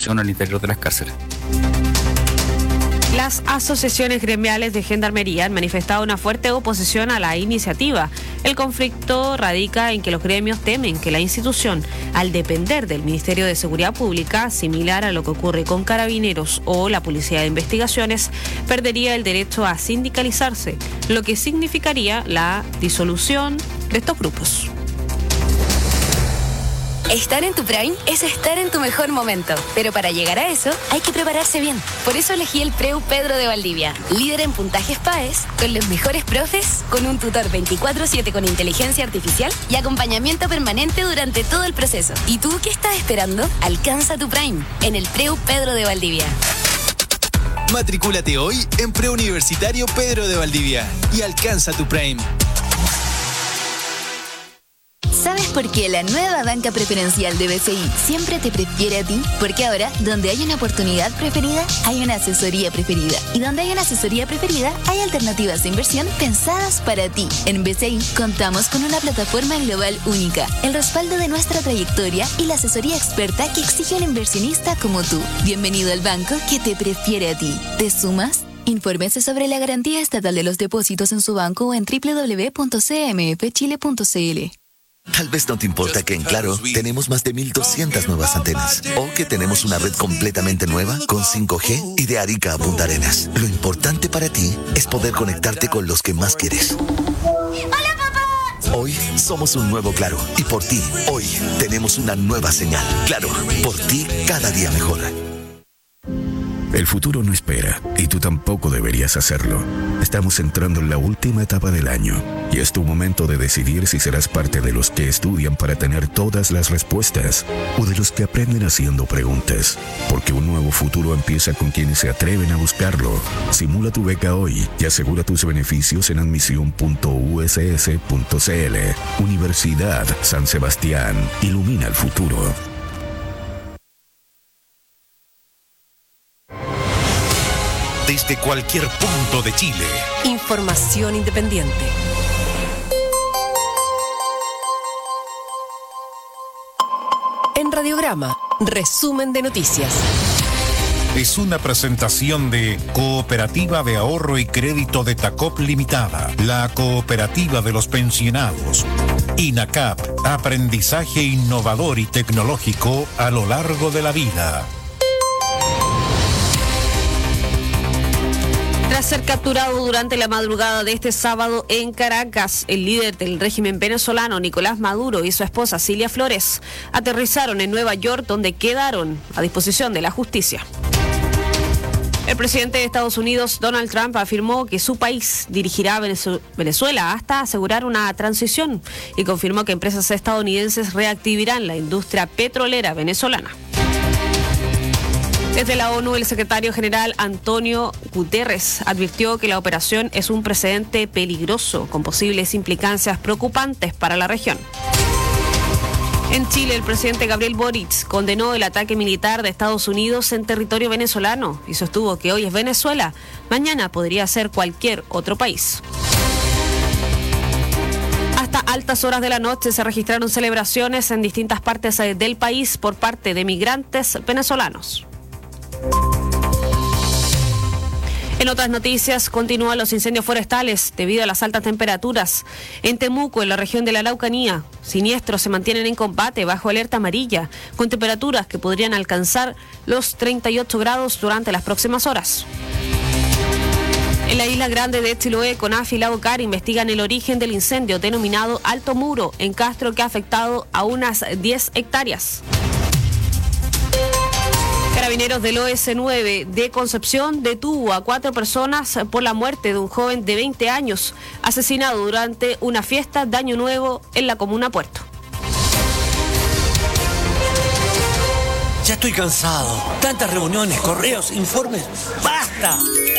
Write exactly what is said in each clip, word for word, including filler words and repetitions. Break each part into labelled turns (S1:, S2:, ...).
S1: investigación al interior de las cárceles.
S2: Las asociaciones gremiales de Gendarmería han manifestado una fuerte oposición a la iniciativa. El conflicto radica en que los gremios temen que la institución, al depender del Ministerio de Seguridad Pública, similar a lo que ocurre con Carabineros o la Policía de Investigaciones, perdería el derecho a sindicalizarse, lo que significaría la disolución de estos grupos.
S3: Estar en tu prime es estar en tu mejor momento, pero para llegar a eso hay que prepararse bien. Por eso elegí el Preu Pedro de Valdivia, líder en puntajes P A E S, con los mejores profes, con un tutor veinticuatro siete con inteligencia artificial y acompañamiento permanente durante todo el proceso. ¿Y tú qué estás esperando? Alcanza tu prime en el Preu Pedro de Valdivia.
S4: Matricúlate hoy en Preuniversitario Pedro de Valdivia y alcanza tu prime.
S3: ¿Sabes por qué la nueva banca preferencial de B C I siempre te prefiere a ti? Porque ahora, donde hay una oportunidad preferida, hay una asesoría preferida. Y donde hay una asesoría preferida, hay alternativas de inversión pensadas para ti. En B C I contamos con una plataforma global única, el respaldo de nuestra trayectoria y la asesoría experta que exige un inversionista como tú. Bienvenido al banco que te prefiere a ti. ¿Te sumas? Infórmese sobre la garantía estatal de los depósitos en su banco o en doble u doble u doble u punto c m f chile punto c l.
S5: Tal vez no te importa que en Claro tenemos más de mil doscientas nuevas antenas o que tenemos una red completamente nueva con cinco G y de Arica a Punta Arenas. Lo importante para ti es poder conectarte con los que más quieres.
S3: ¡Hola, papá!
S5: Hoy somos un nuevo Claro y por ti, hoy tenemos una nueva señal. Claro, por ti cada día mejor.
S6: El futuro no espera y tú tampoco deberías hacerlo. Estamos entrando en la última etapa del año y es tu momento de decidir si serás parte de los que estudian para tener todas las respuestas o de los que aprenden haciendo preguntas. Porque un nuevo futuro empieza con quienes se atreven a buscarlo. Simula tu beca hoy y asegura tus beneficios en admisión punto u s s punto c l. Universidad San Sebastián. Ilumina el futuro.
S7: Desde cualquier punto de Chile.
S8: Información independiente. En Radiograma, resumen de noticias.
S7: Es una presentación de Cooperativa de Ahorro y Crédito de Tacop Limitada, la cooperativa de los pensionados. INACAP, aprendizaje innovador y tecnológico a lo largo de la vida.
S2: Tras ser capturado durante la madrugada de este sábado en Caracas, el líder del régimen venezolano, Nicolás Maduro, y su esposa, Cilia Flores, aterrizaron en Nueva York, donde quedaron a disposición de la justicia. El presidente de Estados Unidos, Donald Trump, afirmó que su país dirigirá a Venezuela hasta asegurar una transición y confirmó que empresas estadounidenses reactivarán la industria petrolera venezolana. Desde la ONU, el secretario general Antonio Guterres advirtió que la operación es un precedente peligroso con posibles implicancias preocupantes para la región. En Chile, el presidente Gabriel Boric condenó el ataque militar de Estados Unidos en territorio venezolano y sostuvo que hoy es Venezuela, mañana podría ser cualquier otro país. Hasta altas horas de la noche se registraron celebraciones en distintas partes del país por parte de migrantes venezolanos. En otras noticias, continúan los incendios forestales debido a las altas temperaturas. En Temuco, en la región de la Araucanía, siniestros se mantienen en combate bajo alerta amarilla, con temperaturas que podrían alcanzar los treinta y ocho grados durante las próximas horas. En la isla grande de Chiloé, CONAF y la OCAR investigan el origen del incendio denominado Alto Muro en Castro, que ha afectado a unas diez hectáreas. Carabineros del O S nueve de Concepción detuvo a cuatro personas por la muerte de un joven de veinte años, asesinado durante una fiesta de Año Nuevo en la comuna Puerto.
S9: Ya estoy cansado. Tantas reuniones, correos, informes. ¡Basta!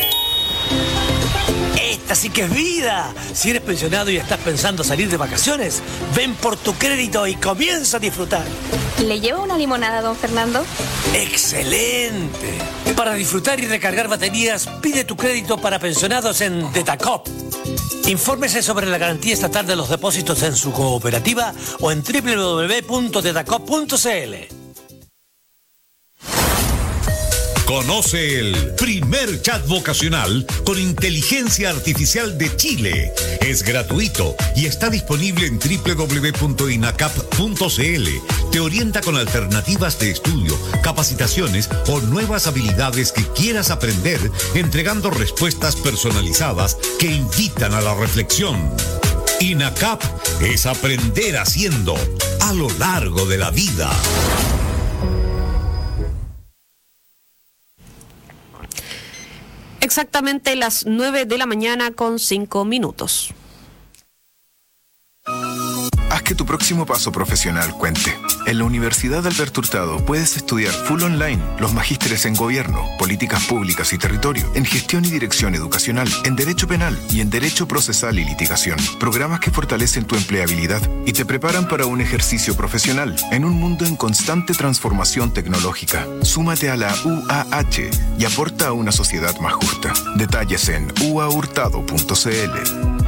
S9: Esta sí que es vida. Si eres pensionado y estás pensando salir de vacaciones, ven por tu crédito y comienza a disfrutar.
S10: ¿Le llevo una limonada, don Fernando?
S9: ¡Excelente! Para disfrutar y recargar baterías, pide tu crédito para pensionados en Detacop. Infórmese sobre la garantía estatal de los depósitos en su cooperativa o en doble u doble u doble u punto detacop punto c l.
S7: Conoce el primer chat vocacional con inteligencia artificial de Chile. Es gratuito y está disponible en doble u doble u doble u punto inacap punto c l. Te orienta con alternativas de estudio, capacitaciones o nuevas habilidades que quieras aprender, entregando respuestas personalizadas que invitan a la reflexión. INACAP es aprender haciendo a lo largo de la vida.
S2: Exactamente las nueve de la mañana con cinco minutos.
S1: Haz que tu próximo paso profesional cuente. En la Universidad Alberto Hurtado puedes estudiar full online los magísteres en Gobierno, Políticas Públicas y Territorio, en Gestión y Dirección Educacional, en Derecho Penal y en Derecho Procesal y Litigación. Programas que fortalecen tu empleabilidad y te preparan para un ejercicio profesional en un mundo en constante transformación tecnológica. Súmate a la U A H y aporta a una sociedad más justa. Detalles en u a hurtado punto c l.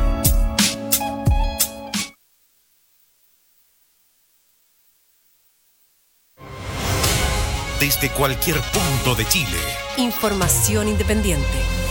S7: Desde cualquier punto de Chile.
S8: Información independiente.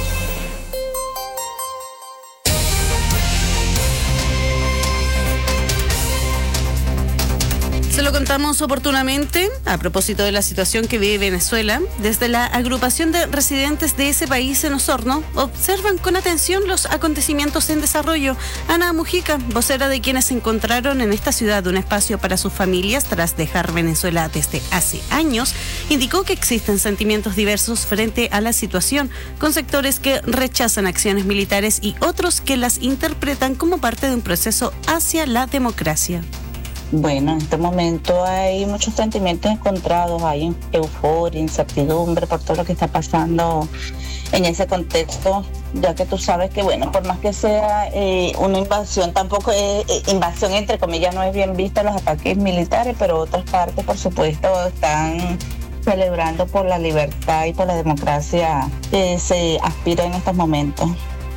S11: Se lo contamos oportunamente a propósito de la situación que vive Venezuela. Desde la agrupación de residentes de ese país en Osorno observan con atención los acontecimientos en desarrollo. Ana Mujica, vocera de quienes encontraron en esta ciudad un espacio para sus familias tras dejar Venezuela desde hace años, indicó que existen sentimientos diversos frente a la situación, con sectores que rechazan acciones militares y otros que las interpretan como parte de un proceso hacia la democracia.
S12: Bueno, en este momento hay muchos sentimientos encontrados, hay euforia, incertidumbre por todo lo que está pasando en ese contexto, ya que tú sabes que, bueno, por más que sea eh, una invasión, tampoco es eh, invasión, entre comillas, no es bien vista los ataques militares, pero otras partes, por supuesto, están celebrando por la libertad y por la democracia que se aspira en estos momentos.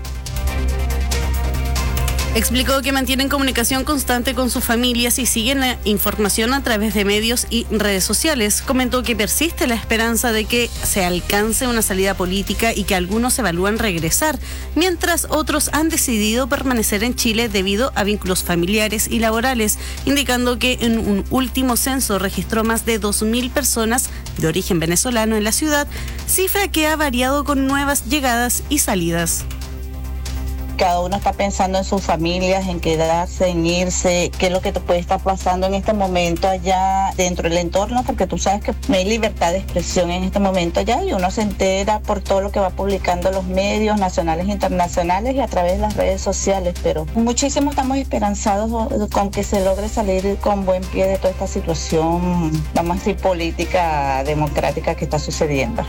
S11: Explicó que mantienen comunicación constante con sus familias y siguen la información a través de medios y redes sociales. Comentó que persiste la esperanza de que se alcance una salida política y que algunos evalúan regresar, mientras otros han decidido permanecer en Chile debido a vínculos familiares y laborales, indicando que en un último censo registró más de dos mil personas de origen venezolano en la ciudad, cifra que ha variado con nuevas llegadas y salidas.
S12: Cada uno está pensando en sus familias, en quedarse, en irse, qué es lo que te puede estar pasando en este momento allá dentro del entorno, porque tú sabes que no hay libertad de expresión en este momento allá y uno se entera por todo lo que va publicando los medios nacionales e internacionales y a través de las redes sociales, pero muchísimo estamos esperanzados con que se logre salir con buen pie de toda esta situación, vamos a decir, política democrática que está sucediendo.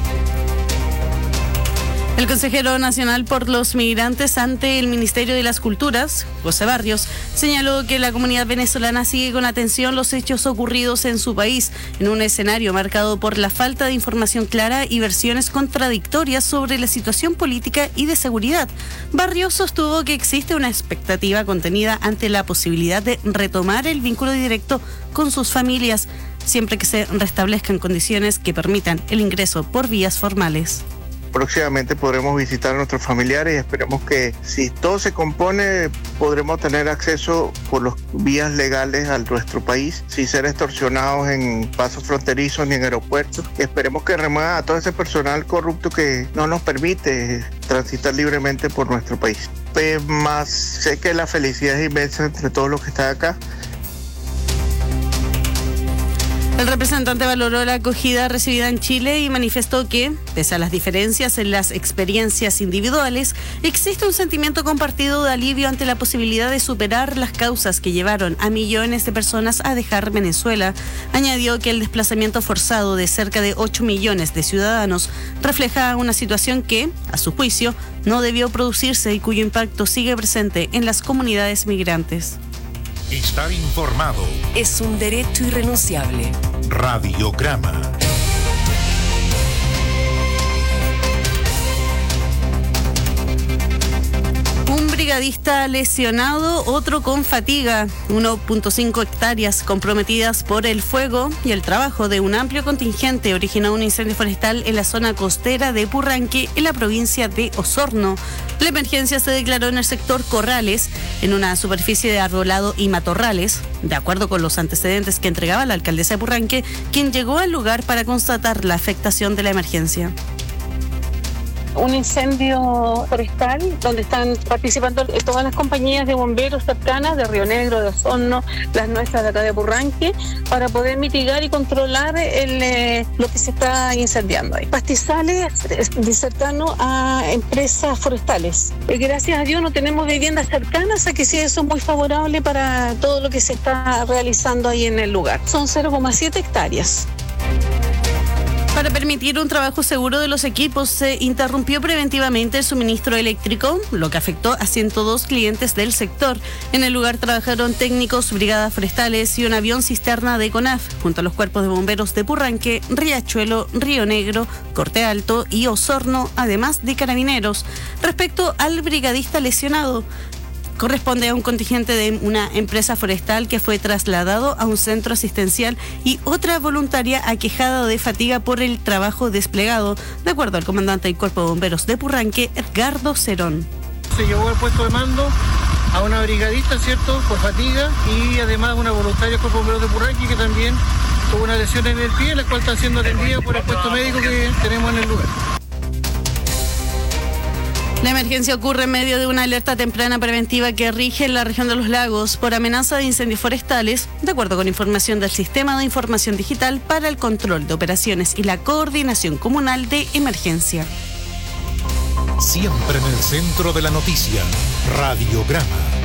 S11: El consejero nacional por los migrantes ante el Ministerio de las Culturas, José Barrios, señaló que la comunidad venezolana sigue con atención los hechos ocurridos en su país, en un escenario marcado por la falta de información clara y versiones contradictorias sobre la situación política y de seguridad. Barrios sostuvo que existe una expectativa contenida ante la posibilidad de retomar el vínculo directo con sus familias, siempre que se restablezcan condiciones que permitan el ingreso por vías formales.
S13: Próximamente podremos visitar a nuestros familiares y esperemos que, si todo se compone, podremos tener acceso por las vías legales a nuestro país sin ser extorsionados en pasos fronterizos ni en aeropuertos. Y esperemos que remueva a todo ese personal corrupto que no nos permite transitar libremente por nuestro país. Pues más sé que la felicidad es inmensa entre todos los que están acá.
S11: El representante valoró la acogida recibida en Chile y manifestó que, pese a las diferencias en las experiencias individuales, existe un sentimiento compartido de alivio ante la posibilidad de superar las causas que llevaron a millones de personas a dejar Venezuela. Añadió que el desplazamiento forzado de cerca de ocho millones de ciudadanos refleja una situación que, a su juicio, no debió producirse y cuyo impacto sigue presente en las comunidades migrantes.
S7: Estar informado
S8: es un derecho irrenunciable.
S7: Radiograma.
S11: Un brigadista lesionado, otro con fatiga. uno punto cinco hectáreas comprometidas por el fuego y el trabajo de un amplio contingente originó un incendio forestal en la zona costera de Purranque, en la provincia de Osorno. La emergencia se declaró en el sector Corrales, en una superficie de arbolado y matorrales, de acuerdo con los antecedentes que entregaba la alcaldesa de Purranque, quien llegó al lugar para constatar la afectación de la emergencia.
S14: Un incendio forestal donde están participando todas las compañías de bomberos cercanas de Río Negro, de Osorno, las nuestras de acá de Purranque, para poder mitigar y controlar el, eh, lo que se está incendiando ahí. Pastizales cercano a empresas forestales. Gracias a Dios no tenemos viviendas cercanas, así que sí, eso es muy favorable para todo lo que se está realizando ahí en el lugar. Son cero coma siete hectáreas.
S11: Para permitir un trabajo seguro de los equipos, se interrumpió preventivamente el suministro eléctrico, lo que afectó a ciento dos clientes del sector. En el lugar trabajaron técnicos, brigadas forestales y un avión cisterna de CONAF, junto a los cuerpos de bomberos de Purranque, Riachuelo, Río Negro, Corte Alto y Osorno, además de carabineros. Respecto al brigadista lesionado, corresponde a un contingente de una empresa forestal que fue trasladado a un centro asistencial y otra voluntaria aquejada de fatiga por el trabajo desplegado, de acuerdo al comandante del Cuerpo de Bomberos de Purranque, Edgardo Cerón.
S15: Se llevó al puesto de mando a una brigadista, ¿cierto?, por fatiga, y además una voluntaria del Cuerpo de Bomberos de Purranque que también tuvo una lesión en el pie, la cual está siendo atendida por el puesto médico que tenemos en el lugar.
S11: La emergencia ocurre en medio de una alerta temprana preventiva que rige en la región de los lagos por amenaza de incendios forestales, de acuerdo con información del Sistema de Información Digital para el Control de Operaciones y la Coordinación Comunal de Emergencia.
S7: Siempre en el centro de la noticia, Radiograma.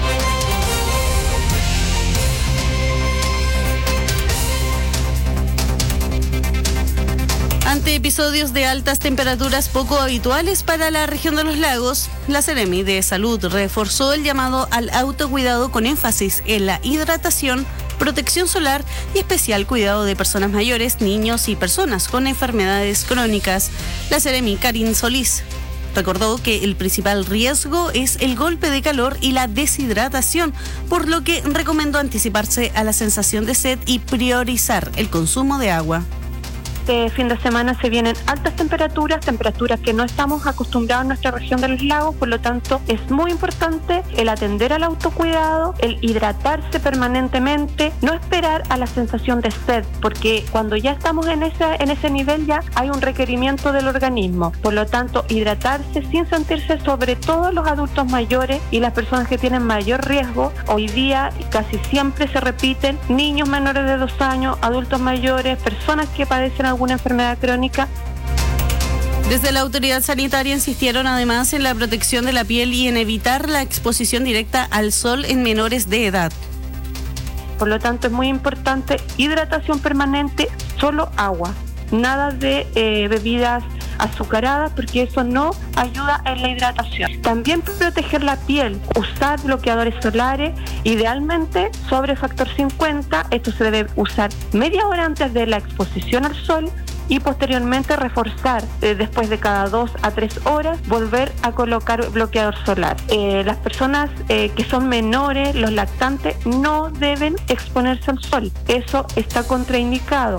S11: Ante episodios de altas temperaturas poco habituales para la región de los lagos, la Seremi de Salud reforzó el llamado al autocuidado con énfasis en la hidratación, protección solar y especial cuidado de personas mayores, niños y personas con enfermedades crónicas. La Seremi Karin Solís recordó que el principal riesgo es el golpe de calor y la deshidratación, por lo que recomendó anticiparse a la sensación de sed y priorizar el consumo de agua.
S16: Este fin de semana se vienen altas temperaturas, temperaturas que no estamos acostumbrados en nuestra región de los lagos, por lo tanto es muy importante el atender al autocuidado, el hidratarse permanentemente, no esperar a la sensación de sed, porque cuando ya estamos en ese, en ese nivel ya hay un requerimiento del organismo, por lo tanto hidratarse sin sentirse, sobre todo los adultos mayores y las personas que tienen mayor riesgo. Hoy día casi siempre se repiten niños menores de dos años, adultos mayores, personas que padecen alguna enfermedad crónica.
S11: Desde la autoridad sanitaria insistieron además en la protección de la piel y en evitar la exposición directa al sol en menores de edad.
S16: Por lo tanto, es muy importante hidratación permanente, solo agua, nada de eh, bebidas azucaradas, porque eso no ayuda en la hidratación. También proteger la piel, usar bloqueadores solares, idealmente sobre factor cincuenta. Esto se debe usar media hora antes de la exposición al sol y posteriormente reforzar eh, después de cada dos a tres horas, volver a colocar bloqueador solar. Eh, las personas eh, que son menores, los lactantes, no deben exponerse al sol. Eso está contraindicado.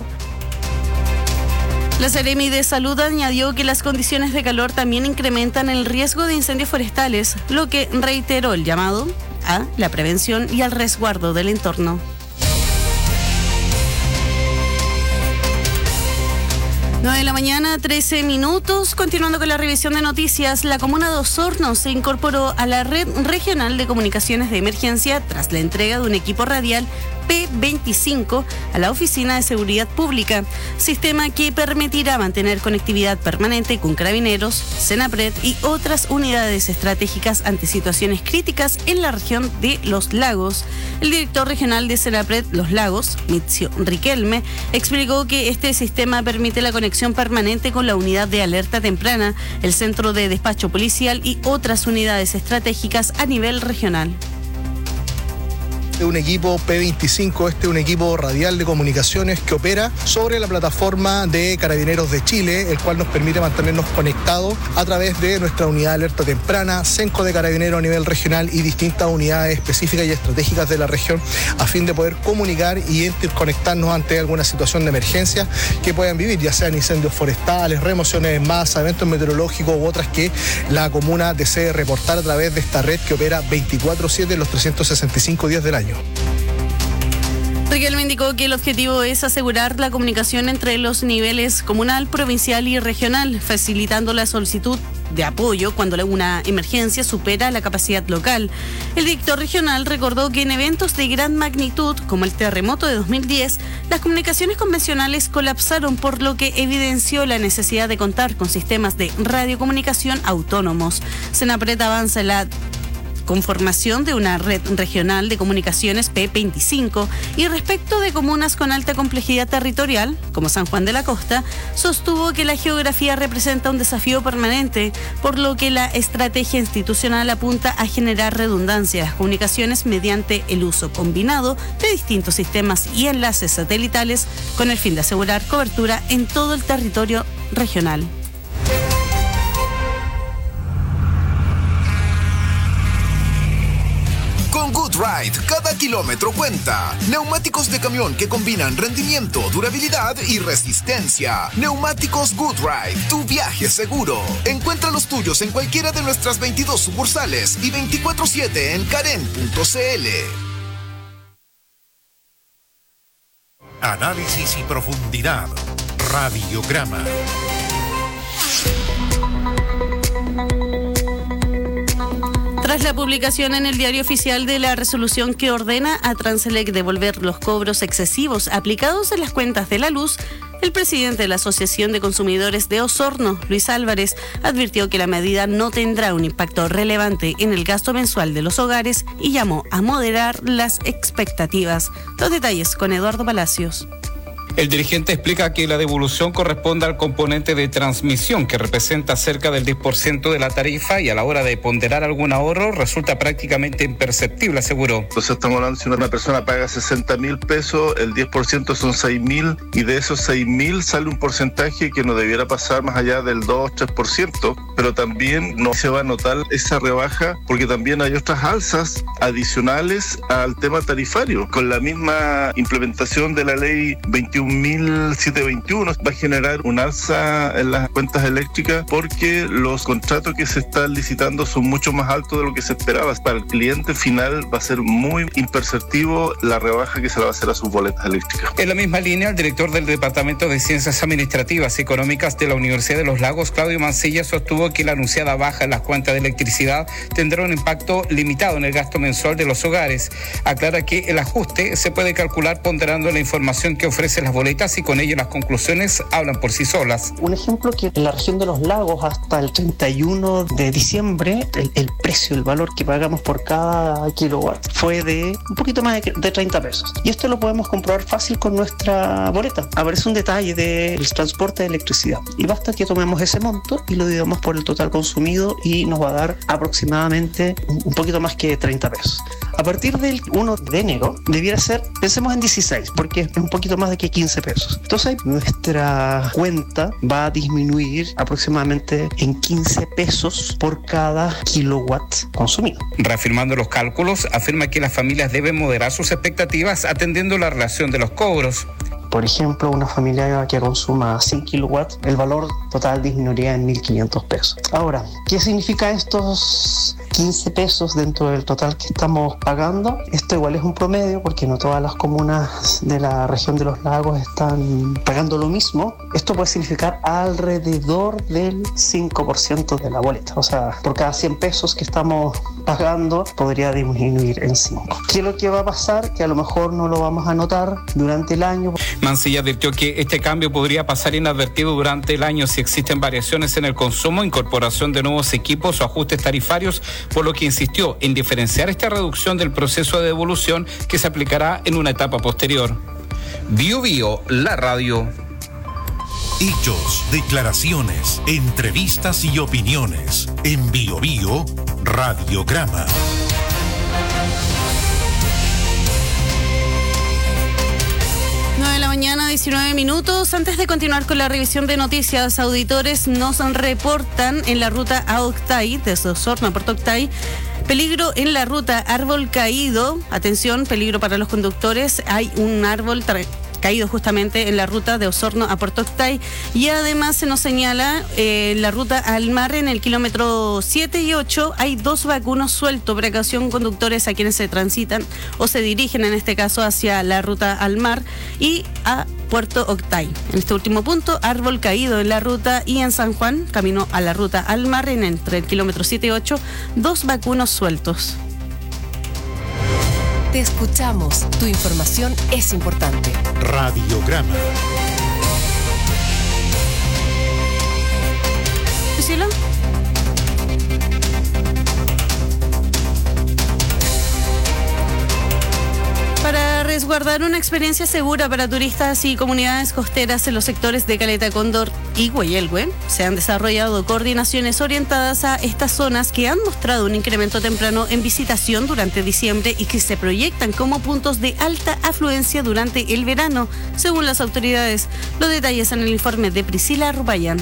S11: La Seremi de Salud añadió que las condiciones de calor también incrementan el riesgo de incendios forestales, lo que reiteró el llamado a la prevención y al resguardo del entorno. nueve de la mañana, trece minutos. Continuando con la revisión de noticias, la comuna de Osorno se incorporó a la red regional de comunicaciones de emergencia tras la entrega de un equipo radial P veinticinco a la Oficina de Seguridad Pública, sistema que permitirá mantener conectividad permanente con Carabineros, Senapred y otras unidades estratégicas ante situaciones críticas en la región de Los Lagos. El director regional de Senapred Los Lagos, Mitzio Riquelme, explicó que este sistema permite la conexión permanente con la unidad de alerta temprana, el centro de despacho policial y otras unidades estratégicas a nivel regional.
S17: Un equipo P veinticinco, este es un equipo radial de comunicaciones que opera sobre la plataforma de Carabineros de Chile, el cual nos permite mantenernos conectados a través de nuestra unidad de alerta temprana, Cenco de Carabineros a nivel regional y distintas unidades específicas y estratégicas de la región, a fin de poder comunicar y interconectarnos ante alguna situación de emergencia que puedan vivir, ya sean incendios forestales, remociones en masa, eventos meteorológicos u otras que la comuna desee reportar a través de esta red que opera veinticuatro siete los trescientos sesenta y cinco días del año.
S11: Riquelme indicó que el objetivo es asegurar la comunicación entre los niveles comunal, provincial y regional, facilitando la solicitud de apoyo cuando una emergencia supera la capacidad local. El director regional recordó que en eventos de gran magnitud, como el terremoto de dos mil diez, las comunicaciones convencionales colapsaron, por lo que evidenció la necesidad de contar con sistemas de radiocomunicación autónomos. Senapred avanza en la conformación de una red regional de comunicaciones P veinticinco y respecto de comunas con alta complejidad territorial, como San Juan de la Costa, sostuvo que la geografía representa un desafío permanente, por lo que la estrategia institucional apunta a generar redundancia de las comunicaciones mediante el uso combinado de distintos sistemas y enlaces satelitales con el fin de asegurar cobertura en todo el territorio regional.
S18: Con GoodRide, cada kilómetro cuenta. Neumáticos de camión que combinan rendimiento, durabilidad y resistencia. Neumáticos GoodRide, tu viaje seguro. Encuentra los tuyos en cualquiera de nuestras veintidós sucursales y veinticuatro siete en caren punto c l.
S7: Análisis y profundidad. Radiograma.
S11: Tras la publicación en el Diario Oficial de la resolución que ordena a Transelec devolver los cobros excesivos aplicados en las cuentas de la luz, el presidente de la Asociación de Consumidores de Osorno, Luis Álvarez, advirtió que la medida no tendrá un impacto relevante en el gasto mensual de los hogares y llamó a moderar las expectativas. Los detalles con Eduardo Palacios.
S19: El dirigente explica que la devolución corresponde al componente de transmisión, que representa cerca del diez por ciento de la tarifa, y a la hora de ponderar algún ahorro resulta prácticamente imperceptible, aseguró.
S20: Entonces estamos hablando, si una persona paga sesenta mil pesos, el diez por ciento son seis mil, y de esos seis mil sale un porcentaje que no debiera pasar más allá del dos o tres por ciento, pero también no se va a notar esa rebaja porque también hay otras alzas adicionales al tema tarifario. Con la misma implementación de la ley veintiún mil setecientos veintiuno va a generar un alza en las cuentas eléctricas porque los contratos que se están licitando son mucho más altos de lo que se esperaba. Para el cliente final va a ser muy imperceptivo la rebaja que se le va a hacer a sus boletas eléctricas.
S19: En la misma línea, el director del Departamento de Ciencias Administrativas y Económicas de la Universidad de Los Lagos, Claudio Mancilla, sostuvo que la anunciada baja en las cuentas de electricidad tendrá un impacto limitado en el gasto mensual de los hogares. Aclara que el ajuste se puede calcular ponderando la información que ofrece las boletas y con ello las conclusiones hablan por sí solas.
S21: Un ejemplo que en la región de Los Lagos hasta el treinta y uno de diciembre el, el precio, el valor que pagamos por cada kilowatt fue de un poquito más de, de treinta pesos. Y esto lo podemos comprobar fácil con nuestra boleta. Aparece un detalle del transporte de electricidad y basta que tomemos ese monto y lo dividamos por el total consumido y nos va a dar aproximadamente un poquito más que treinta pesos. A partir del primero de enero debiera ser, pensemos en dieciséis, porque es un poquito más de que quince pesos. Entonces nuestra cuenta va a disminuir aproximadamente en quince pesos por cada kilowatt consumido.
S19: Reafirmando los cálculos, afirma que las familias deben moderar sus expectativas atendiendo la relación de los cobros.
S21: Por ejemplo, una familia que consuma cien kilowatts, el valor total disminuiría en mil quinientos pesos. Ahora, ¿qué significa estos quince pesos dentro del total que estamos pagando? Esto igual es un promedio porque no todas las comunas de la región de Los Lagos están pagando lo mismo. Esto puede significar alrededor del cinco por ciento de la boleta. O sea, por cada cien pesos que estamos pagando podría disminuir en cinco. ¿Qué es lo que va a pasar? Que a lo mejor no lo vamos a notar durante el año.
S19: Mancilla advirtió que este cambio podría pasar inadvertido durante el año si existen variaciones en el consumo, incorporación de nuevos equipos o ajustes tarifarios, por lo que insistió en diferenciar esta reducción del proceso de devolución que se aplicará en una etapa posterior. Bio Bio, la radio.
S7: Hechos, declaraciones, entrevistas y opiniones. En Bio Bio, Radiograma.
S11: mañana, diecinueve minutos. Antes de continuar con la revisión de noticias, auditores nos reportan en la ruta a Octay, desde Osorno a Puerto Octay, peligro en la ruta, árbol caído. Atención, peligro para los conductores. Hay un árbol tra- caído justamente en la ruta de Osorno a Puerto Octay, y además se nos señala eh, en la ruta al mar en el kilómetro siete y ocho hay dos vacunos sueltos. Precaución, conductores a quienes se transitan o se dirigen en este caso hacia la ruta al mar y a Puerto Octay. En este último punto, árbol caído en la ruta, y en San Juan, camino a la ruta al mar en entre el kilómetro siete y ocho, dos vacunos sueltos.
S8: Te escuchamos. Tu información es importante.
S7: Radiograma.
S11: ¿Priscila? Para resguardar una experiencia segura para turistas y comunidades costeras en los sectores de Caleta Cóndor y Güeyelgüe, se han desarrollado coordinaciones orientadas a estas zonas que han mostrado un incremento temprano en visitación durante diciembre y que se proyectan como puntos de alta afluencia durante el verano, según las autoridades. Los detalles en el informe de Priscila Rubayán.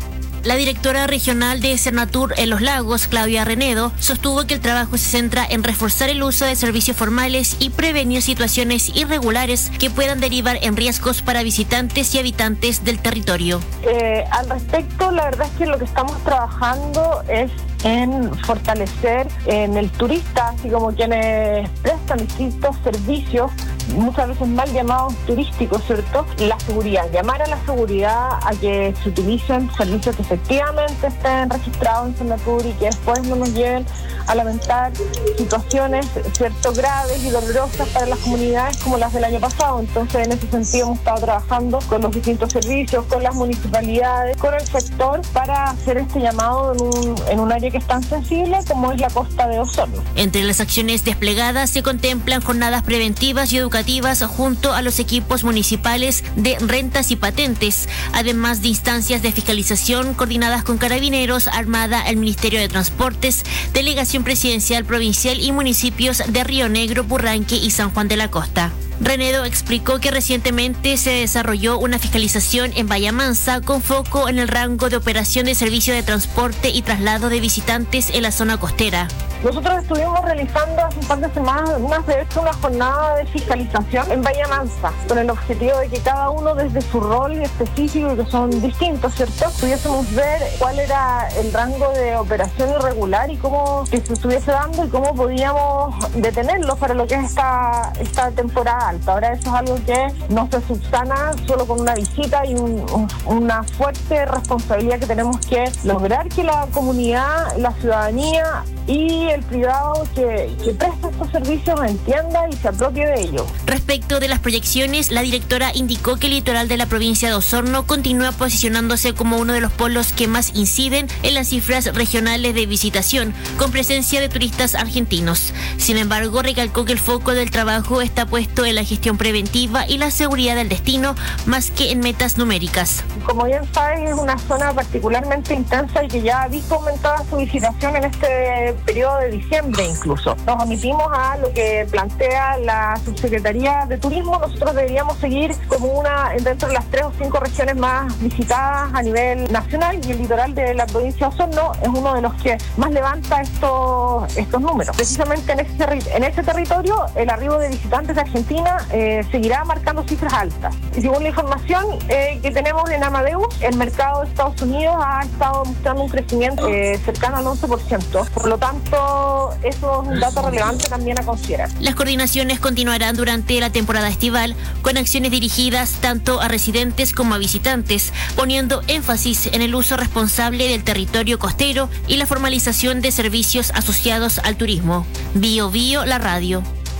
S4: La directora regional de Cernatur en Los Lagos, Claudia Renedo, sostuvo que el trabajo se centra en reforzar el uso de servicios formales y prevenir situaciones irregulares que puedan derivar en riesgos para visitantes y habitantes del territorio.
S22: Eh, al respecto, la verdad es que lo que estamos trabajando es en fortalecer en el turista, así como quienes prestan distintos servicios, muchas veces mal llamados turísticos, ¿cierto? La seguridad, llamar a la seguridad a que se utilicen servicios que efectivamente estén registrados en Cernatur y que después no nos lleven a lamentar situaciones, ¿cierto?, graves y dolorosas para las comunidades como las del año pasado. Entonces, en ese sentido hemos estado trabajando con los distintos servicios, con las municipalidades, con el sector, para hacer este llamado en un, en un área que es tan sensible como es la costa de Osorno.
S4: Entre las acciones desplegadas se contemplan jornadas preventivas y educativas junto a los equipos municipales de rentas y patentes, además de instancias de fiscalización coordinadas con Carabineros, Armada, el Ministerio de Transportes, Delegación Presidencial Provincial y municipios de Río Negro, Purranque y San Juan de la Costa. Renedo explicó que recientemente se desarrolló una fiscalización en Bahía Mansa con foco en el rango de operación de servicio de transporte y traslado de visitantes en la zona costera.
S22: Nosotros estuvimos realizando hace un par de semanas, más de hecho, una jornada de fiscalización en Bahía Mansa, con el objetivo de que cada uno desde su rol específico, que son distintos, ¿cierto?, pudiésemos ver cuál era el rango de operación irregular y cómo que se estuviese dando y cómo podíamos detenerlo para lo que es esta, esta temporada alta. Ahora eso es algo que no se subsana solo con una visita y un, un, una fuerte responsabilidad que tenemos que lograr que la comunidad, la ciudadanía y el privado que, que presta estos servicios entienda y se apropie de ellos.
S4: Respecto de las proyecciones, la directora indicó que el litoral de la provincia de Osorno continúa posicionándose como uno de los polos que más inciden en las cifras regionales de visitación, con presencia de turistas argentinos. Sin embargo, recalcó que el foco del trabajo está puesto en la gestión preventiva y la seguridad del destino, más que en metas numéricas.
S22: Como bien sabes, es una zona particularmente intensa y que ya ha visto aumentada su visitación en este periodo de diciembre incluso. Nos omitimos a lo que plantea la Subsecretaría de Turismo. Nosotros deberíamos seguir como una dentro de las tres o cinco regiones más visitadas a nivel nacional, y el litoral de la provincia de Osorno es uno de los que más levanta estos, estos números. Precisamente en ese, terri- en ese territorio el arribo de visitantes de Argentina eh, seguirá marcando cifras altas. Y según la información eh, que tenemos en Amadeus, el mercado de Estados Unidos ha estado mostrando un crecimiento eh, cercano al once por ciento. Por lo tanto, eso es un dato relevante también a considerar.
S4: Las coordinaciones continuarán durante la temporada estival con acciones dirigidas tanto a residentes como a visitantes, poniendo énfasis en el uso responsable del territorio costero y la formalización de servicios asociados al turismo. Bio Bio, la radio.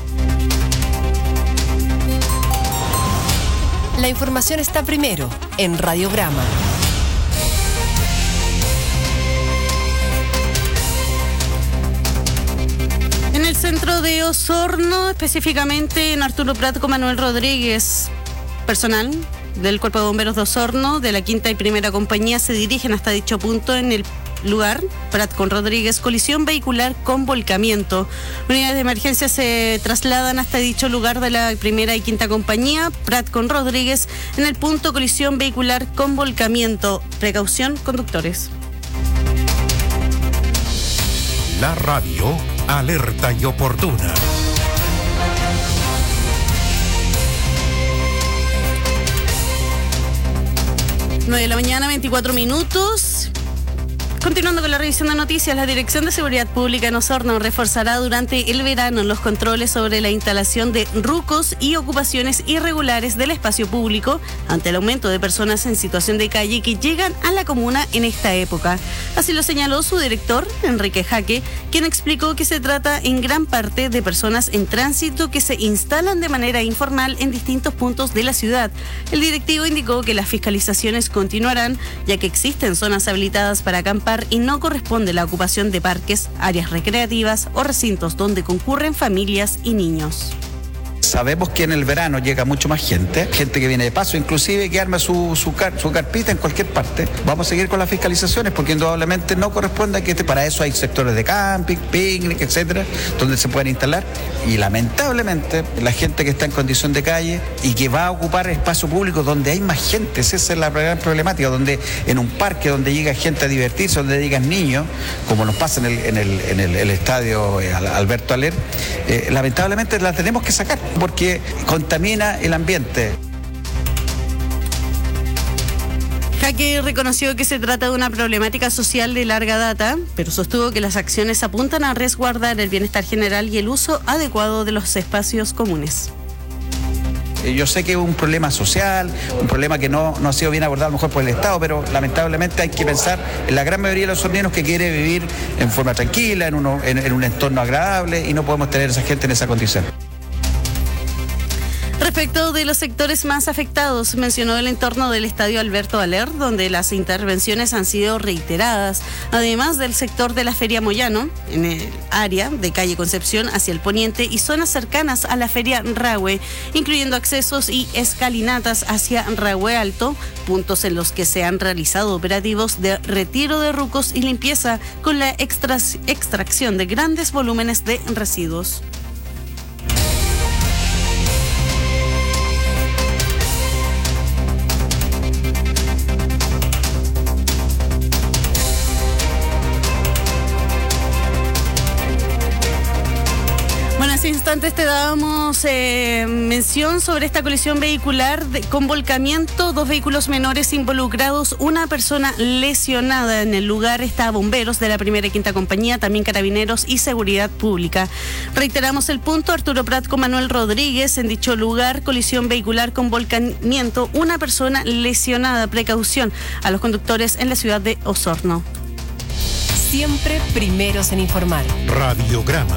S8: La información está primero en Radiograma.
S11: En el centro de Osorno, específicamente en Arturo Prat con Manuel Rodríguez, personal del Cuerpo de Bomberos de Osorno, de la quinta y primera compañía, se dirigen hasta dicho punto en el lugar, Prat con Rodríguez, colisión vehicular con volcamiento. Unidades de emergencia se trasladan hasta dicho lugar de la primera y quinta compañía, Prat con Rodríguez, en el punto colisión vehicular con volcamiento. Precaución, conductores.
S7: La radio, alerta y oportuna.
S11: nueve de la mañana, veinticuatro minutos. Continuando con la revisión de noticias, la Dirección de Seguridad Pública en Osorno reforzará durante el verano los controles sobre la instalación de rucos y ocupaciones irregulares del espacio público ante el aumento de personas en situación de calle que llegan a la comuna en esta época. Así lo señaló su director, Enrique Jaque, quien explicó que se trata en gran parte de personas en tránsito que se instalan de manera informal en distintos puntos de la ciudad. El directivo indicó que las fiscalizaciones continuarán, ya que existen zonas habilitadas para acampar y no corresponde la ocupación de parques, áreas recreativas o recintos donde concurren familias y niños.
S3: Sabemos que en el verano llega mucho más gente, gente que viene de paso, inclusive que arma su, su, car, su carpita en cualquier parte. Vamos a seguir con las fiscalizaciones porque indudablemente no corresponde a que este, para eso hay sectores de camping, picnic, etcétera, donde se pueden instalar. Y lamentablemente la gente que está en condición de calle y que va a ocupar espacio público donde hay más gente, esa es la gran problemática, donde en un parque donde llega gente a divertirse, donde llegan niños, como nos pasa en el, en el, en el, el estadio Alberto Aler, eh, lamentablemente la tenemos que sacar porque contamina el ambiente.
S11: Jaque reconoció que se trata de una problemática social de larga data, pero sostuvo que las acciones apuntan a resguardar el bienestar general y el uso adecuado de los espacios comunes.
S3: Yo sé que es un problema social, un problema que no, no ha sido bien abordado a lo mejor por el Estado, pero lamentablemente hay que pensar en la gran mayoría de los osorninos que quiere vivir en forma tranquila, en, uno, en, en un entorno agradable, y no podemos tener a esa gente en esa condición.
S11: Respecto de los sectores más afectados, mencionó el entorno del estadio Alberto Aler, donde las intervenciones han sido reiteradas, además del sector de la Feria Moyano, en el área de calle Concepción hacia el poniente y zonas cercanas a la Feria Rahue, incluyendo accesos y escalinatas hacia Rahue Alto, puntos en los que se han realizado operativos de retiro de rucos y limpieza con la extra- extracción de grandes volúmenes de residuos. Instantes te dábamos eh, mención sobre esta colisión vehicular de, con volcamiento, dos vehículos menores involucrados, una persona lesionada. En el lugar está bomberos de la primera y quinta compañía, también carabineros y seguridad pública. Reiteramos el punto, Arturo Prat con Manuel Rodríguez, en dicho lugar, colisión vehicular con volcamiento, una persona lesionada. Precaución a los conductores en la ciudad de Osorno.
S8: Siempre primeros en informar.
S7: Radiograma.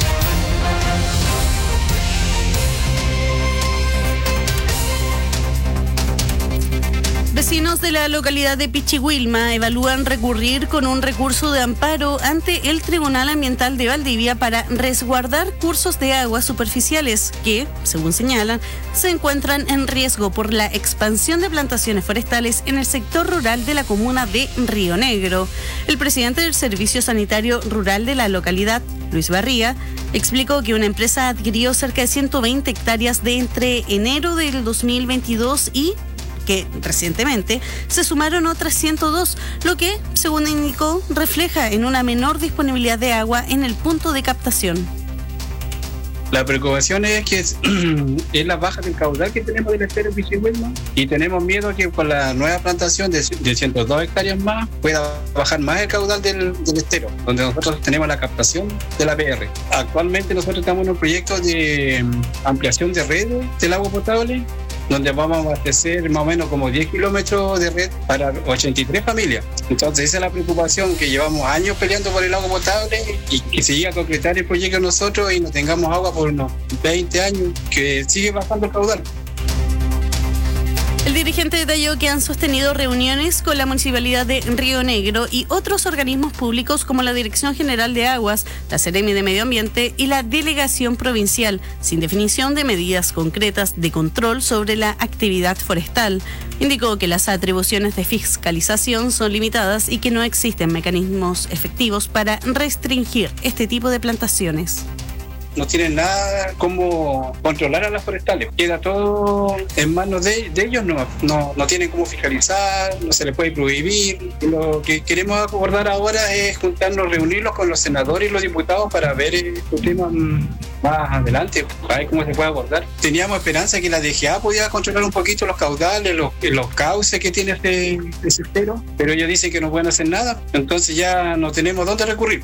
S11: Vecinos de la localidad de Pichihuilma evalúan recurrir con un recurso de amparo ante el Tribunal Ambiental de Valdivia para resguardar cursos de aguas superficiales que, según señalan, se encuentran en riesgo por la expansión de plantaciones forestales en el sector rural de la comuna de Río Negro. El presidente del Servicio Sanitario Rural de la localidad, Luis Barría, explicó que una empresa adquirió cerca de ciento veinte hectáreas de entre enero del dos mil veintidós y que recientemente se sumaron otras ciento dos, lo que, según indicó, refleja en una menor disponibilidad de agua en el punto de captación.
S5: La preocupación es que es, es la baja del caudal que tenemos del estero Pichihuilma, y tenemos miedo que con la nueva plantación de, de ciento dos hectáreas más pueda bajar más el caudal del, del estero, donde nosotros tenemos la captación de la P R. Actualmente nosotros estamos en un proyecto de ampliación de redes del agua potable, donde vamos a abastecer más o menos como diez kilómetros de red para ochenta y tres familias. Entonces esa es la preocupación, que llevamos años peleando por el agua potable y que se llegue a concretar el proyecto nosotros y no tengamos agua por unos veinte años, que sigue bajando el caudal.
S11: El dirigente detalló que han sostenido reuniones con la Municipalidad de Río Negro y otros organismos públicos como la Dirección General de Aguas, la Seremi de Medio Ambiente y la Delegación Provincial, sin definición de medidas concretas de control sobre la actividad forestal. Indicó que las atribuciones de fiscalización son limitadas y que no existen mecanismos efectivos para restringir este tipo de plantaciones.
S5: No tienen nada como controlar a las forestales. Queda todo en manos de, de ellos, no, no, no tienen cómo fiscalizar, no se les puede prohibir. Lo que queremos acordar ahora es juntarnos, reunirlos con los senadores y los diputados para ver estos temas más adelante, a ver cómo se puede abordar. Teníamos esperanza que la D G A podía controlar un poquito los caudales, los, los cauces que tiene este, este estero, pero ellos dicen que no pueden hacer nada, entonces ya no tenemos dónde recurrir.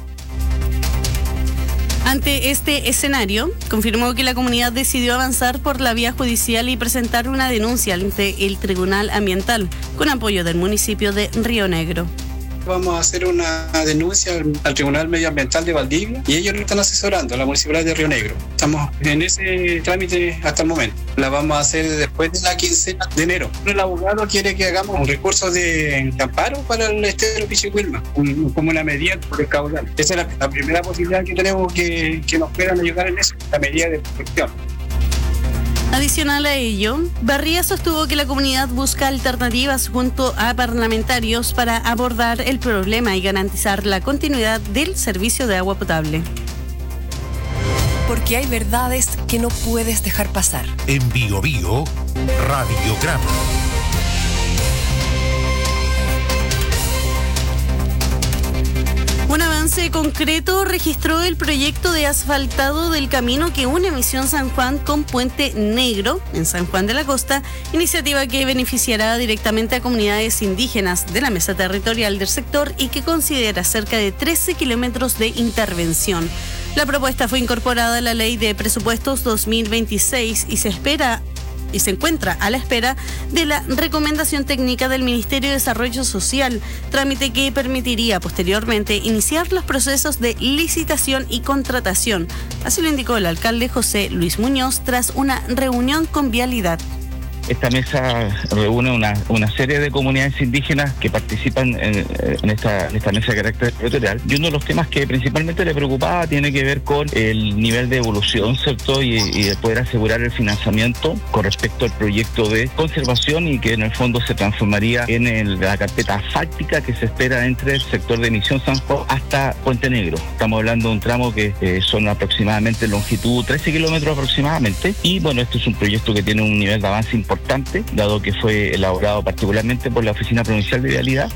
S11: Ante este escenario, confirmó que la comunidad decidió avanzar por la vía judicial y presentar una denuncia ante el Tribunal Ambiental, con apoyo del municipio de Río Negro.
S5: Vamos a hacer una denuncia al, al Tribunal Medioambiental de Valdivia y ellos nos están asesorando, la Municipalidad de Río Negro. Estamos en ese trámite hasta el momento. La vamos a hacer después de la quincena de enero. El abogado quiere que hagamos un recurso de amparo para el estero Pichihuilma, un, como una medida de caudal. Esa es la, la primera posibilidad que tenemos que, que nos puedan ayudar en eso, la medida de protección.
S11: Adicional a ello, Barría sostuvo que la comunidad busca alternativas junto a parlamentarios para abordar el problema y garantizar la continuidad del servicio de agua potable.
S8: Porque hay verdades que no puedes dejar pasar.
S7: En Bio Bio, Radiograma.
S11: Un avance concreto registró el proyecto de asfaltado del camino que une Misión San Juan con Puente Negro en San Juan de la Costa, iniciativa que beneficiará directamente a comunidades indígenas de la mesa territorial del sector y que considera cerca de trece kilómetros de intervención. La propuesta fue incorporada a la Ley de Presupuestos dos mil veintiséis y se espera y se encuentra a la espera de la recomendación técnica del Ministerio de Desarrollo Social, trámite que permitiría posteriormente iniciar los procesos de licitación y contratación. Así lo indicó el alcalde José Luis Muñoz tras una reunión con Vialidad.
S6: Esta mesa reúne una, una serie de comunidades indígenas que participan en, en, esta, en esta mesa de carácter territorial. Y uno de los temas que principalmente le preocupaba tiene que ver con el nivel de evolución, ¿cierto? Y, y de poder asegurar el financiamiento con respecto al proyecto de conservación y que en el fondo se transformaría en el, la carpeta asfáltica que se espera entre el sector de Misión San Juan hasta Puente Negro. Estamos hablando de un tramo que eh, son aproximadamente longitud trece kilómetros aproximadamente. Y bueno, este es un proyecto que tiene un nivel de avance importante. importante, dado que fue elaborado particularmente por la Oficina Provincial de Vialidad.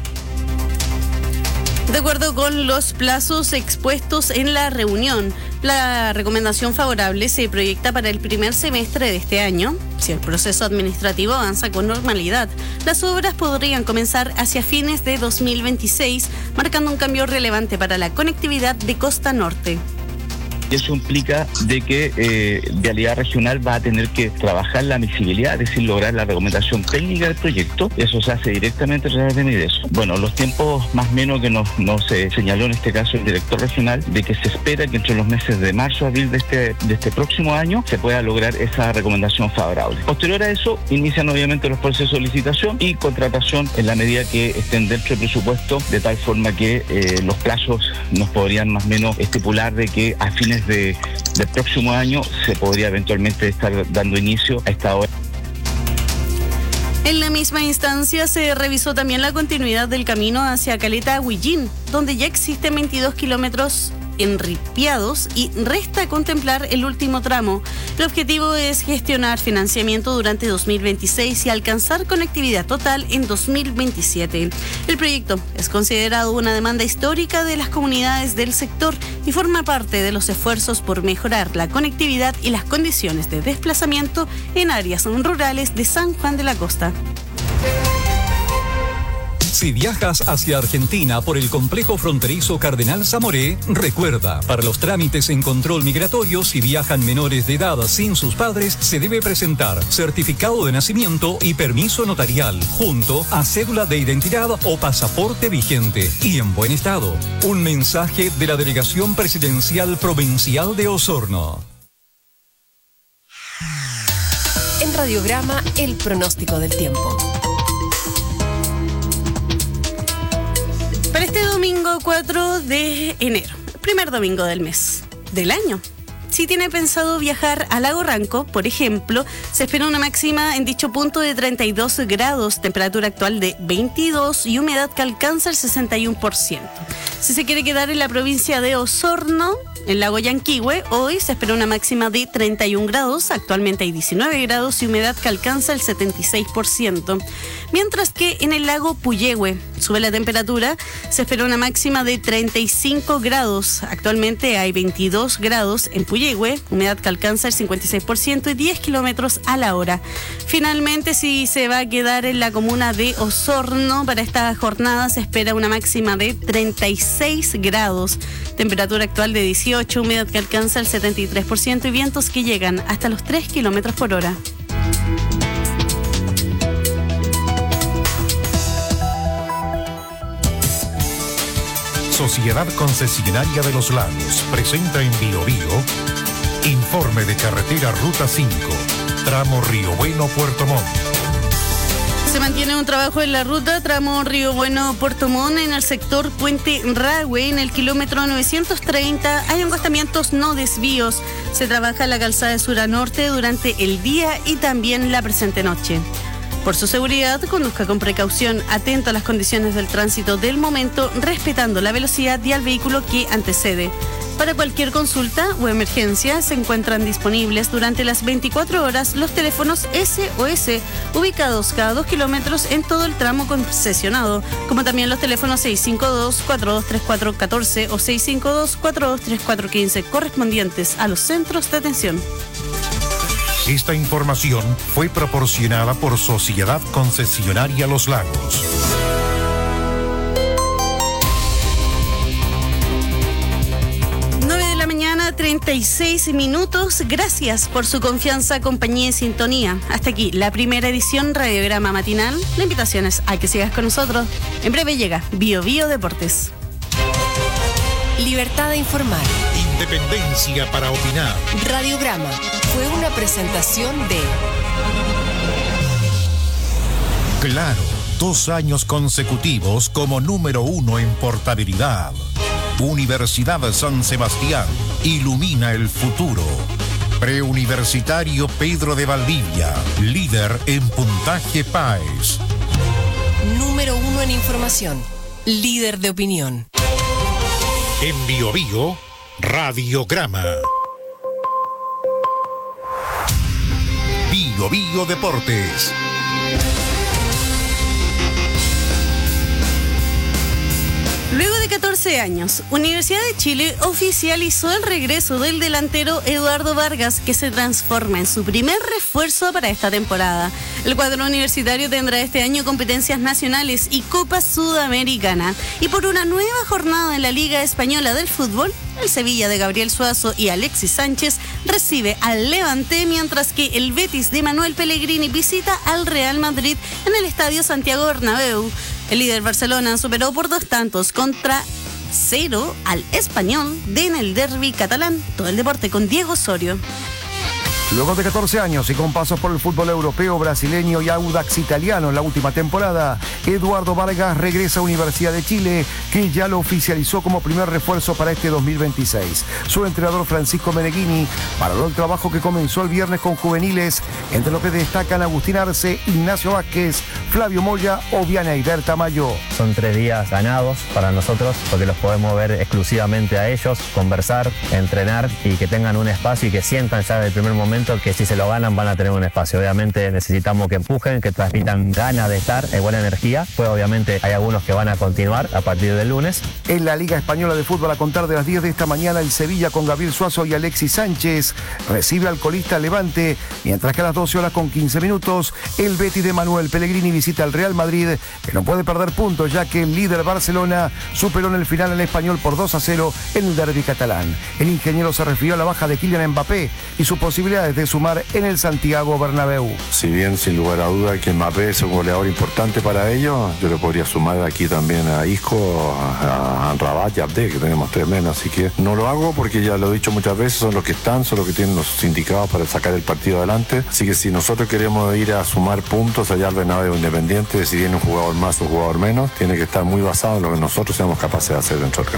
S11: De acuerdo con los plazos expuestos en la reunión, la recomendación favorable se proyecta para el primer semestre de este año. Si el proceso administrativo avanza con normalidad, las obras podrían comenzar hacia fines de dos mil veintiséis, marcando un cambio relevante para la conectividad de Costa Norte.
S6: Y eso implica de que eh, Vialidad Regional va a tener que trabajar la visibilidad, es decir, lograr la recomendación técnica del proyecto. Eso se hace directamente a través de Mideso. Bueno, los tiempos más o menos que nos, nos se señaló en este caso el director regional, de que se espera que entre los meses de marzo a abril de este, de este próximo año se pueda lograr esa recomendación favorable. Posterior a eso, inician obviamente los procesos de licitación y contratación en la medida que estén dentro del presupuesto, de tal forma que eh, los plazos nos podrían más o menos estipular de que a fines De, del próximo año se podría eventualmente estar dando inicio a esta obra.
S11: En la misma instancia se revisó también la continuidad del camino hacia Caleta Huillín, donde ya existen veintidós kilómetros enripiados y resta contemplar el último tramo. El objetivo es gestionar financiamiento durante dos mil veintiséis y alcanzar conectividad total en dos mil veintisiete. El proyecto es considerado una demanda histórica de las comunidades del sector y forma parte de los esfuerzos por mejorar la conectividad y las condiciones de desplazamiento en áreas rurales de San Juan de la Costa.
S10: Si viajas hacia Argentina por el complejo fronterizo Cardenal Zamoré, recuerda, para los trámites en control migratorio, si viajan menores de edad sin sus padres, se debe presentar certificado de nacimiento y permiso notarial, junto a cédula de identidad o pasaporte vigente y en buen estado. Un mensaje de la Delegación Presidencial Provincial de Osorno.
S8: En Radiograma, el pronóstico del tiempo.
S11: Para este domingo cuatro de enero, el primer domingo del mes, del año, Si tiene pensado viajar a Lago Ranco, por ejemplo, se espera una máxima en dicho punto de treinta y dos grados, temperatura actual de veintidós y humedad que alcanza el sesenta y uno por ciento. Si se quiere quedar en la provincia de Osorno, en Lago Yanquihue, hoy se espera una máxima de treinta y un grados, actualmente hay diecinueve grados y humedad que alcanza el setenta y seis por ciento. Mientras que en el lago Puyehue sube la temperatura, se espera una máxima de treinta y cinco grados, actualmente hay veintidós grados en Puyehue, humedad que alcanza el cincuenta y seis por ciento y diez kilómetros a la hora. Finalmente, si se va a quedar en la comuna de Osorno, para esta jornada se espera una máxima de treinta y seis grados, temperatura actual de dieciocho, humedad que alcanza el setenta y tres por ciento y vientos que llegan hasta los tres kilómetros por hora.
S7: Sociedad Concesionaria de los Lagos presenta en Bio Bio informe de carretera Ruta cinco, tramo Río Bueno, Puerto Montt.
S11: Se mantiene un trabajo en la ruta tramo Río Bueno, Puerto Montt en el sector Puente Rahue, en el kilómetro novecientos treinta. Hay engostamientos, no desvíos. Se trabaja en la calzada de sur a norte durante el día y también la presente noche. Por su seguridad, conduzca con precaución, atento a las condiciones del tránsito del momento, respetando la velocidad y al vehículo que antecede. Para cualquier consulta o emergencia, se encuentran disponibles durante las veinticuatro horas los teléfonos S O S, ubicados cada dos kilómetros en todo el tramo concesionado, como también los teléfonos seis cinco dos, cuatro dos tres cuatro uno cuatro o seis cinco dos, cuatro dos tres cuatro uno cinco, correspondientes a los centros de atención.
S7: Esta información fue proporcionada por Sociedad Concesionaria Los Lagos.
S11: nueve de la mañana, treinta y seis minutos. Gracias por su confianza, compañía y sintonía. Hasta aquí la primera edición Radiograma Matinal. La invitación es a que sigas con nosotros. En breve llega Bio Bio Deportes.
S8: Libertad de informar.
S7: Independencia para opinar.
S8: Radiograma fue una presentación de
S7: Claro, dos años consecutivos como número uno en portabilidad. Universidad San Sebastián ilumina el futuro. Preuniversitario Pedro de Valdivia, líder en puntaje P A E S.
S8: Número uno en información, líder de opinión.
S7: En Bio Bio, Radiograma. Bio Bio Deportes.
S11: Luego de catorce años, Universidad de Chile oficializó el regreso del delantero Eduardo Vargas, que se transforma en su primer refuerzo para esta temporada. El cuadro universitario tendrá este año competencias nacionales y Copa Sudamericana. Y por una nueva jornada en la Liga Española del Fútbol, el Sevilla de Gabriel Suazo y Alexis Sánchez recibe al Levante, mientras que el Betis de Manuel Pellegrini visita al Real Madrid en el Estadio Santiago Bernabéu. El líder Barcelona superó por dos tantos contra cero al Español de en el derbi catalán. Todo el deporte con Diego Osorio.
S2: Luego de catorce años y con pasos por el fútbol europeo, brasileño y Audax italiano en la última temporada, Eduardo Vargas regresa a Universidad de Chile, que ya lo oficializó como primer refuerzo para este dos mil veintiséis. Su entrenador Francisco Meneghini valoró el trabajo que comenzó el viernes con juveniles, entre los que destacan Agustín Arce, Ignacio Vázquez, Flavio Moya o Vianeyber Tamayo.
S9: Son tres días ganados para nosotros porque los podemos ver exclusivamente a ellos, conversar, entrenar y que tengan un espacio y que sientan ya desde el primer momento que si se lo ganan van a tener un espacio. Obviamente necesitamos que empujen, que transmitan ganas de estar, eh, buena energía. Pues obviamente hay algunos que van a continuar a partir del lunes.
S2: En la Liga Española de Fútbol, a contar de las diez de esta mañana, el Sevilla con Gabriel Suazo y Alexis Sánchez recibe al colista Levante, mientras que a las doce horas con quince minutos el Betis de Manuel Pellegrini visita al Real Madrid, que no puede perder puntos ya que el líder Barcelona superó en el final al Español por dos a cero en el derbi catalán. El ingeniero se refirió a la baja de Kylian Mbappé y sus posibilidades de sumar en el Santiago Bernabéu.
S23: Si bien sin lugar a duda que Mbappé es un goleador importante para ellos, yo le podría sumar aquí también a Isco, a, a Rabat y a Abde, que tenemos tres menos, así que no lo hago porque ya lo he dicho muchas veces, son los que están, son los que tienen los indicados para sacar el partido adelante, así que si nosotros queremos ir a sumar puntos allá al Bernabéu Independiente, si viene un jugador más o un jugador menos, tiene que estar muy basado en lo que nosotros seamos capaces de hacer dentro del campo.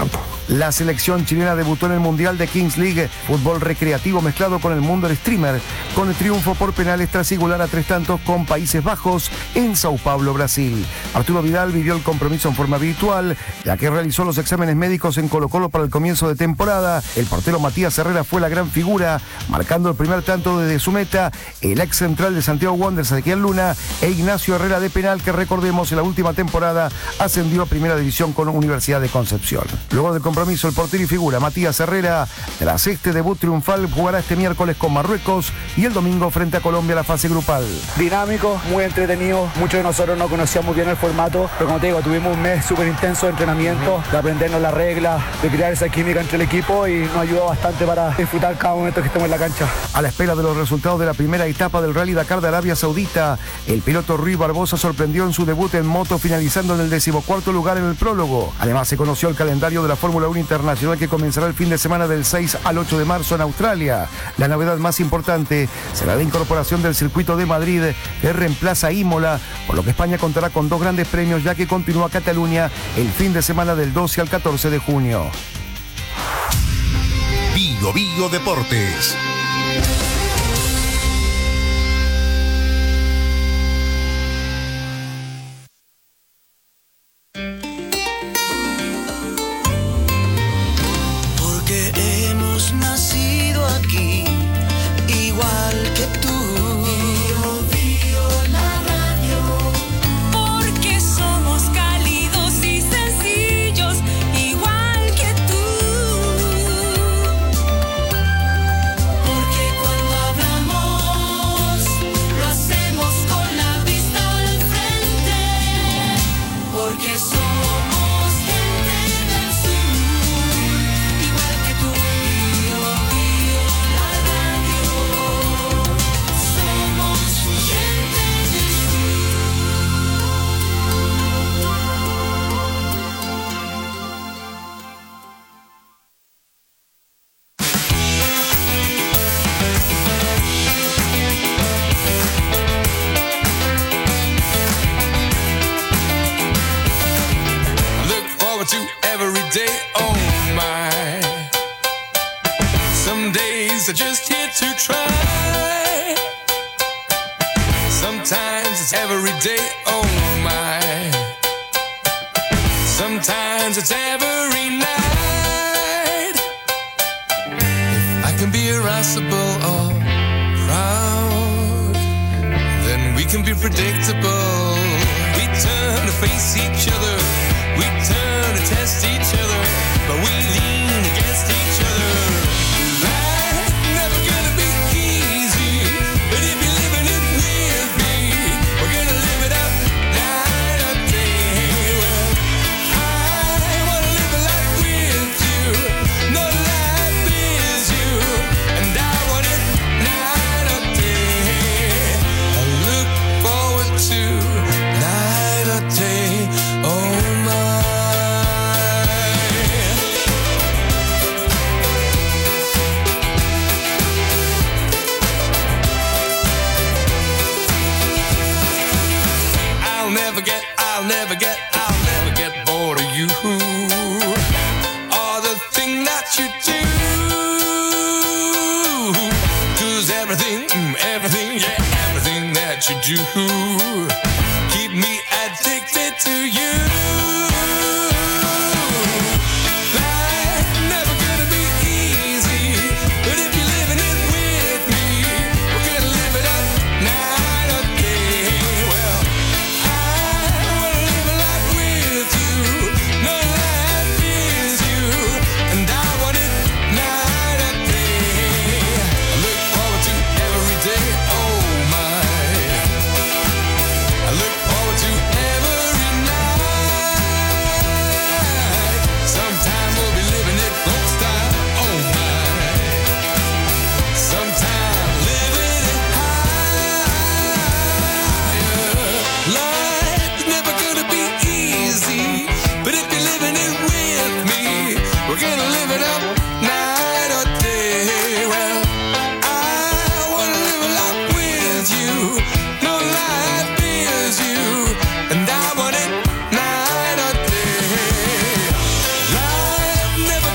S2: La selección chilena debutó en el Mundial de Kings League, fútbol recreativo mezclado con el mundo del streamer, con el triunfo por penales tras igualar a tres tantos con Países Bajos en Sao Paulo, Brasil. Arturo Vidal vivió el compromiso en forma virtual, ya que realizó los exámenes médicos en Colo-Colo para el comienzo de temporada. El portero Matías Herrera fue la gran figura, marcando el primer tanto desde su meta. El ex central de Santiago Wanderers, Ezequiel Luna, e Ignacio Herrera de penal, que recordemos en la última temporada ascendió a Primera División con Universidad de Concepción. Luego del compromiso, el portero y figura Matías Herrera, tras este debut triunfal, jugará este miércoles con Marruecos y el domingo frente a Colombia la fase grupal.
S1: Dinámico, muy entretenido. Muchos de nosotros no conocíamos bien el formato, pero como te digo, tuvimos un mes súper intenso de entrenamiento, de aprendernos las reglas, de crear esa química entre el equipo y nos ayudó bastante para disfrutar cada momento que estemos en la cancha.
S2: A la espera de los resultados de la primera etapa del Rally Dakar de Arabia Saudita, el piloto Rui Barbosa sorprendió en su debut en moto, finalizando en el decimocuarto lugar en el prólogo. Además, se conoció el calendario de la Fórmula uno Internacional, que comenzará el fin de semana del seis al ocho de marzo en Australia. La novedad más importante será la incorporación del circuito de Madrid, que reemplaza a Imola, por lo que España contará con dos grandes premios, ya que continúa Cataluña el fin de semana del doce al catorce de junio.
S7: Bio Bio Deportes.
S12: Porque hemos nacido aquí, igual que tú. Bio Bio la radio. Porque somos cálidos y sencillos, igual que tú. Porque cuando hablamos, lo hacemos con la vista al frente. Porque somos gente del sur, igual que tú. Bio Bio la radio. Somos gente del
S13: Look forward to every day, oh my. Some days are just here to try. Sometimes it's every day, oh my. Sometimes it's every night. If I can be irascible or proud, then we can be predictable. We turn to face each other, we turn to test each other, but we lean against each other. Life's never gonna be easy, but if you're living it with me, we're gonna live it up night or day. Well, I wanna live a life with you, no life is you, and I want it night or day. I look forward to night or day, oh my. I'll never get, I'll never get, I'll never get bored of you, or the thing that you do. 'Cause everything, mm, everything, yeah, everything that you do, keep me addicted to you. Life's never gonna be easy, but if you're living it with me, we're gonna live it up night or day. Well, I wanna live a life with you, no life is you, and I want it night or day. I look forward to every day, oh my. I look forward to every night. Sometime we'll be living it folk style, oh my. Sometime living it high. Life's never gonna be easy, but if you're living it with me, we're gonna live it up night or day. Well, I wanna live a life with you, no life is you, and I want it night or day. Life's never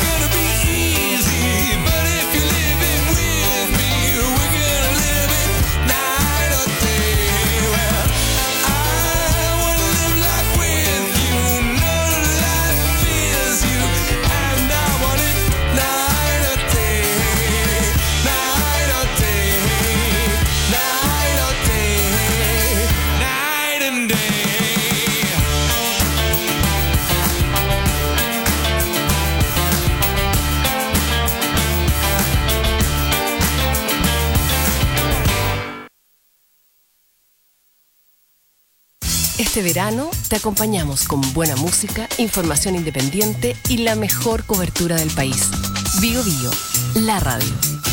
S8: Este verano te acompañamos con buena música, información independiente y la mejor cobertura del país. Bio Bio, la radio.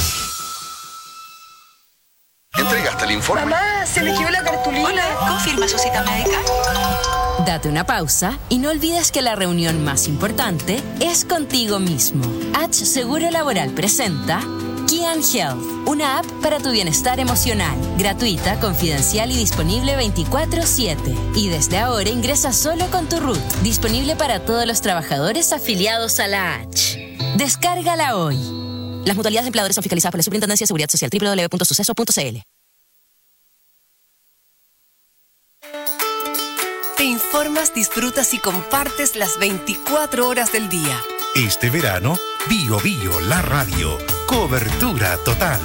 S18: ¿Entregaste el informe?
S14: Mamá, se eligió la cartulina.
S15: Hola, ¿confirma su cita médica?
S16: Date una pausa y no olvides que la reunión más importante es contigo mismo. H Seguro Laboral presenta Kian Health, una app para tu bienestar emocional, gratuita, confidencial y disponible veinticuatro siete. Y desde ahora ingresa solo con tu R U T, disponible para todos los trabajadores afiliados a la H. Descárgala hoy. Las mutualidades de empleadores son fiscalizadas por la Superintendencia de Seguridad Social, doble u doble u doble u punto suceso punto c l.
S8: Te informas, disfrutas y compartes las veinticuatro horas del día.
S7: Este verano, Bio Bio, la radio. Cobertura total.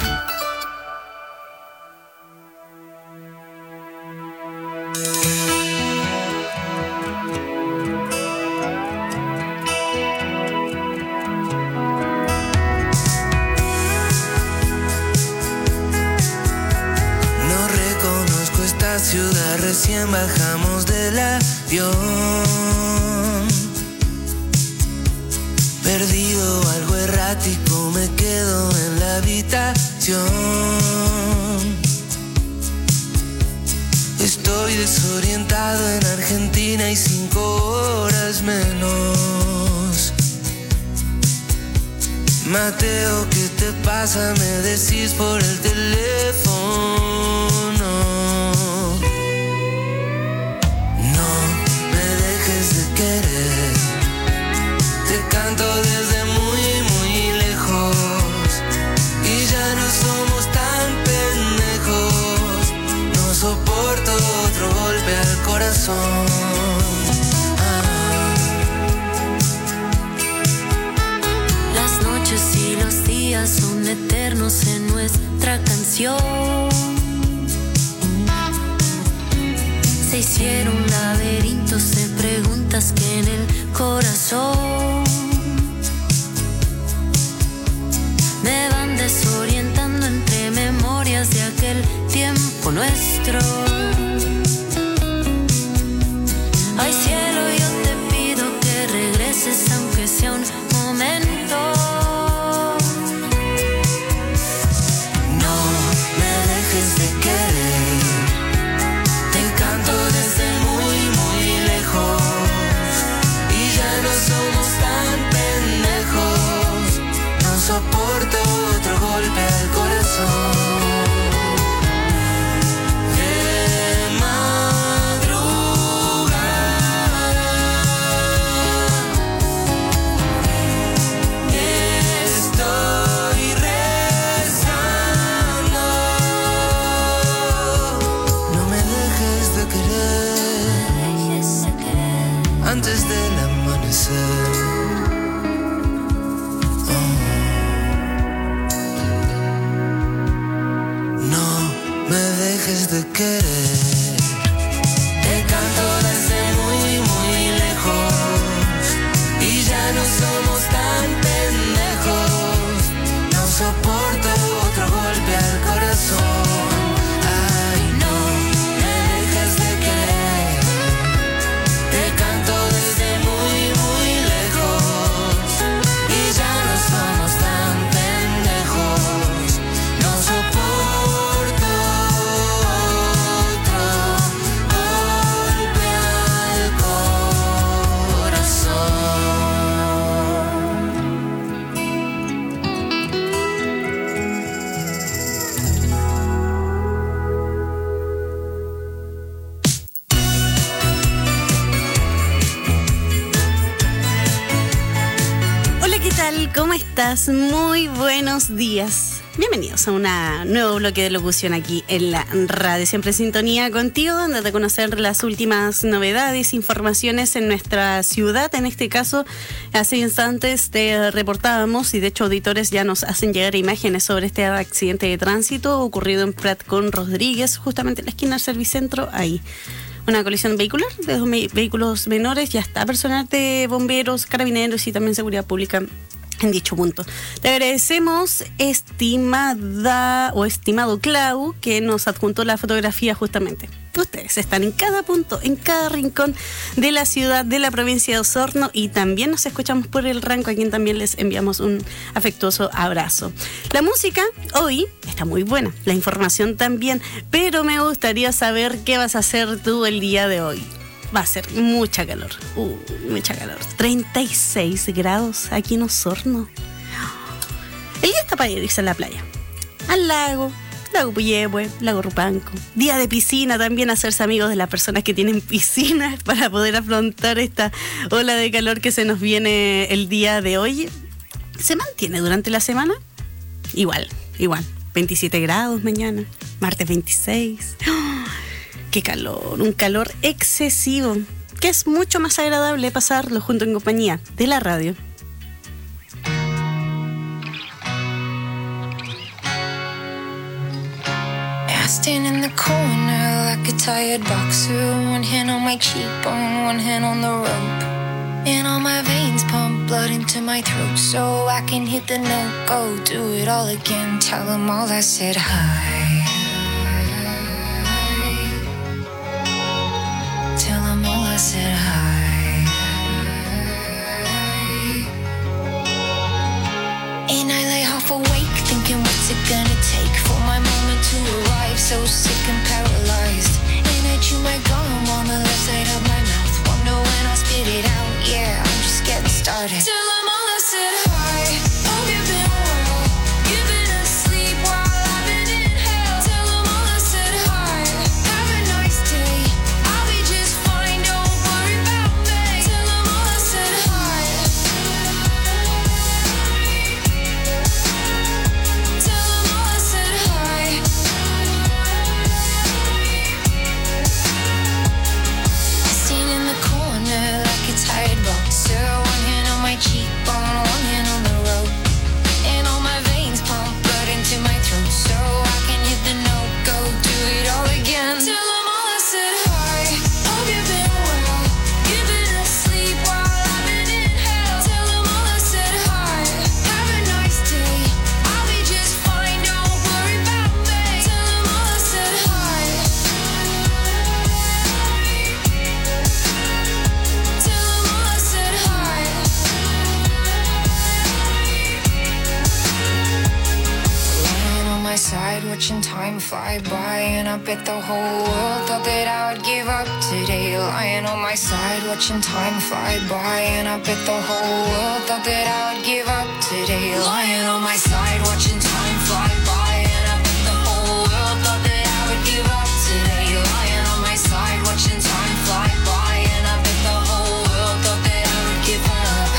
S12: No reconozco esta ciudad, recién bajamos del avión. Perdido, algo errático, me quedo en la habitación. Estoy desorientado en Argentina y cinco horas menos. Mateo, ¿qué te pasa? Me decís por el teléfono. No me dejes de querer. Te canto desde muy, muy lejos. Y ya no somos tan pendejos. No soporto otro golpe al corazón. Ah.
S24: Las noches y los días son eternos en nuestra canción. Se hicieron laberintos de preguntas que en el corazón me van desorientando entre memorias de aquel tiempo nuestro. Ay cielo, yo te pido que regreses aunque sea un momento.
S12: No me dejes de querer. Te canto desde muy, muy lejos. Y ya no somos tan pendejos. No soporto otro golpe al corazón. De madrugada estoy rezando. No me dejes de querer antes del amanecer. De querer. Te canto desde muy, muy lejos. Y ya no somos tan pendejos. No soporto otro golpe al corazón. Ay, no me dejes de querer. Te canto desde muy, muy lejos. Y ya no somos tan pendejos. No soporto.
S11: ¿Cómo estás? Muy buenos días. Bienvenidos a un nuevo bloque de locución aquí en la radio. Siempre en sintonía contigo, donde conocer las últimas novedades, informaciones en nuestra ciudad. En este caso, hace instantes te reportábamos y de hecho auditores ya nos hacen llegar imágenes sobre este accidente de tránsito ocurrido en Prat con Rodríguez, justamente en la esquina del Servicentro, ahí. Una colisión vehicular de dos vehículos menores. Ya está personal de bomberos, carabineros y también seguridad pública en dicho punto. Te agradecemos, estimada o estimado Clau, que nos adjuntó la fotografía justamente Ustedes están en cada punto, en cada rincón de la ciudad, de la provincia de Osorno, y también nos escuchamos por el Ranco, a quien también les enviamos un afectuoso abrazo. La música hoy está muy buena, la información también, pero me gustaría saber qué vas a hacer tú el día de hoy. Va a ser mucha calor, uh, mucha calor. treinta y seis grados aquí en Osorno. El día está para irse a la playa, al lago, Lago Puyehue, Lago Rupanco. Día de piscina también, hacerse amigos de las personas que tienen piscinas para poder afrontar esta ola de calor que se nos viene el día de hoy. ¿Se mantiene durante la semana? Igual, igual. veintisiete grados mañana, martes veintiséis. ¡Oh! ¡Qué calor! Un calor excesivo, que es mucho más agradable pasarlo junto en compañía de la radio.
S24: Stand in the corner like a tired boxer, one hand on my cheekbone, one hand on the rope, and all my veins pump blood into my throat so I can hit the note, go do it all again. Tell them all I said hi. Tell them all I said hi. And I lay half awake thinking, what's it gonna take for my moment to arrive? So sick and paralyzed, and I chew my gum on the left side of my mouth. Wonder when I'll spit it out. Yeah, I'm just getting started. Till I'm all I said hi. Hope you've been well. You've been asleep while I've been in hell. Till I'm all I said hi. Have a nice day. I'll be just fine. Don't worry about me. Till I'm all I said hi. Till I'm all I said hi. Sitting in the corner like a tired boxer, one hand on my cheekbone, one hand on the rope, and all my veins pump blood into my throat so I can hit the note, go do it all again. Till I'm all I said hi. Hope you've been well. You've been asleep while I've been in hell. Till I'm all I said hi. Have a nice day. I'll be just fine. Don't worry about me. Till I'm all I said hi. Till I'm all I said hi. Lying on my side, watching time fly by, and I bet the whole world thought that I would give up today. Lying on my side, watching time fly by, and I bet the whole world thought that I would give up today. Lying on my side, watching time fly by, and I bet the whole world thought that I would give up today. Lying on my side, watching time fly by, and I bet the whole world thought that I would give up.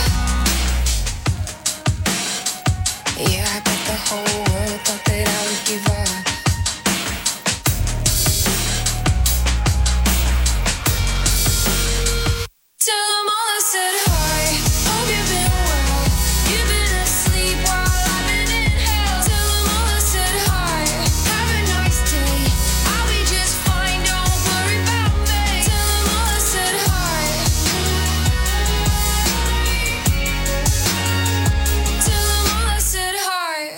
S24: Yeah, I bet the whole world thought that I would give up. Till I'm all I said hi. Hope you've been well. You've been asleep while I've been in hell. Till I'm all I said hi. Have a nice day. I'll be just fine. Don't worry about me. Till I'm all I said hi. Till I'm all I said hi.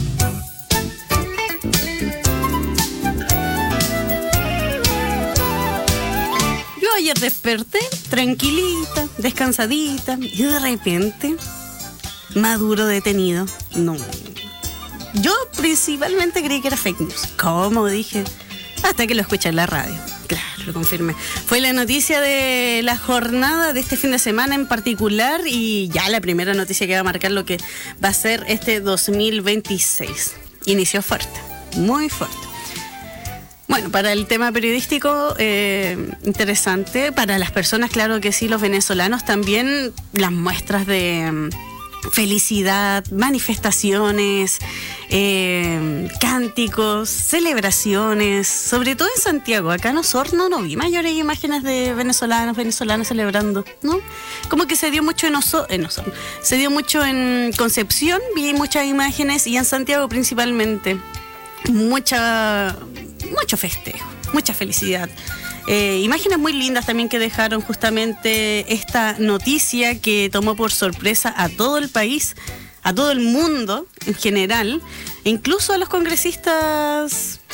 S11: Yo ayer desperté tranquilita, descansadita, y de repente, Maduro detenido. No. Yo principalmente creí que era fake news. ¿Cómo? Dije. Hasta que lo escuché en la radio. Claro, lo confirmé. Fue la noticia de la jornada de este fin de semana en particular, y ya la primera noticia que va a marcar lo que va a ser este dos mil veintiséis. Inició fuerte, muy fuerte. Bueno, para el tema periodístico, eh, interesante. Para las personas, claro que sí, los venezolanos también, las muestras de mm, felicidad, manifestaciones, eh, cánticos, celebraciones, sobre todo en Santiago. Acá en Osorno no vi mayores imágenes de venezolanos, venezolanos celebrando, ¿no? Como que se dio mucho en, Oso, en Osorno, se dio mucho en Concepción, vi muchas imágenes, y en Santiago principalmente, mucha... mucho festejo, mucha felicidad. Eh, imágenes muy lindas también que dejaron justamente esta noticia que tomó por sorpresa a todo el país, a todo el mundo en general, incluso a los congresistas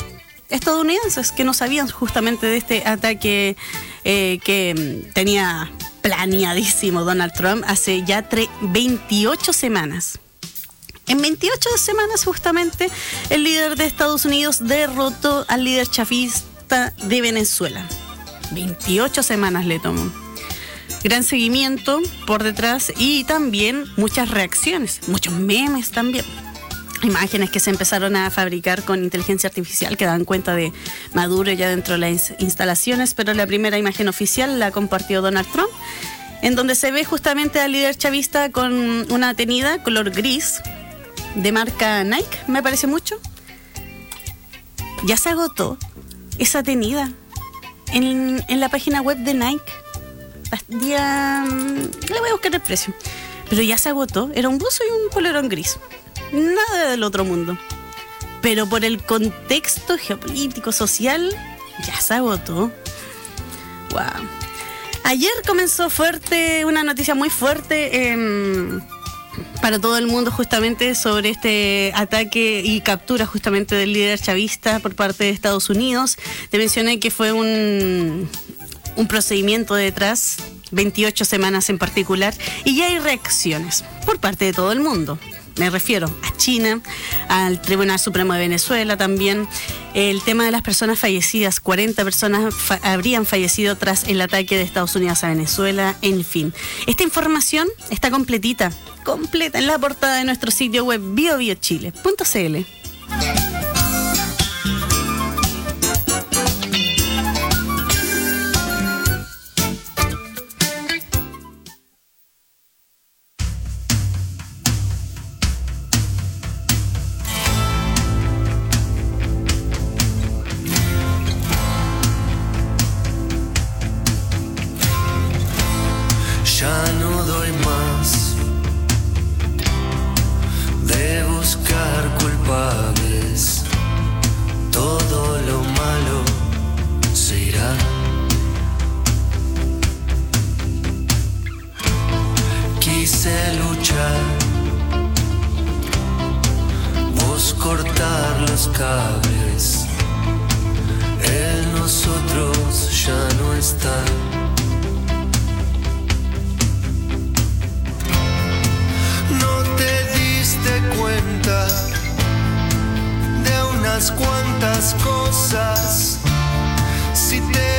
S11: estadounidenses que no sabían justamente de este ataque eh, que tenía planeadísimo Donald Trump hace ya veintiocho semanas. En veintiocho semanas justamente el líder de Estados Unidos derrotó al líder chavista de Venezuela. veintiocho semanas le tomó. Gran seguimiento por detrás y también muchas reacciones, muchos memes también. Imágenes que se empezaron a fabricar con inteligencia artificial que dan cuenta de Maduro ya dentro de las instalaciones, pero la primera imagen oficial la compartió Donald Trump, en donde se ve justamente al líder chavista con una tenida color gris de marca Nike, me parece mucho. Ya se agotó esa tenida en, en la página web de Nike. Ya, le voy a buscar el precio, pero ya se agotó. Era un buzo y un polerón gris. Nada del otro mundo. Pero por el contexto geopolítico, social, ya se agotó. Wow. Ayer comenzó fuerte, una noticia muy fuerte eh, para todo el mundo justamente sobre este ataque y captura justamente del líder chavista por parte de Estados Unidos. Te mencioné que fue un, un procedimiento detrás, veintiocho semanas en particular, y ya hay reacciones por parte de todo el mundo. Me refiero a China, al Tribunal Supremo de Venezuela también. El tema de las personas fallecidas, cuarenta personas fa- habrían fallecido tras el ataque de Estados Unidos a Venezuela, en fin. Esta información está completita, completa en la portada de nuestro sitio web bio bio chile punto c l.
S12: Ya no doy más de buscar culpables. Todo lo malo se irá. Quise luchar, vos cortar los cables. El nosotros ya no está. No te diste cuenta de unas cuantas cosas. Si te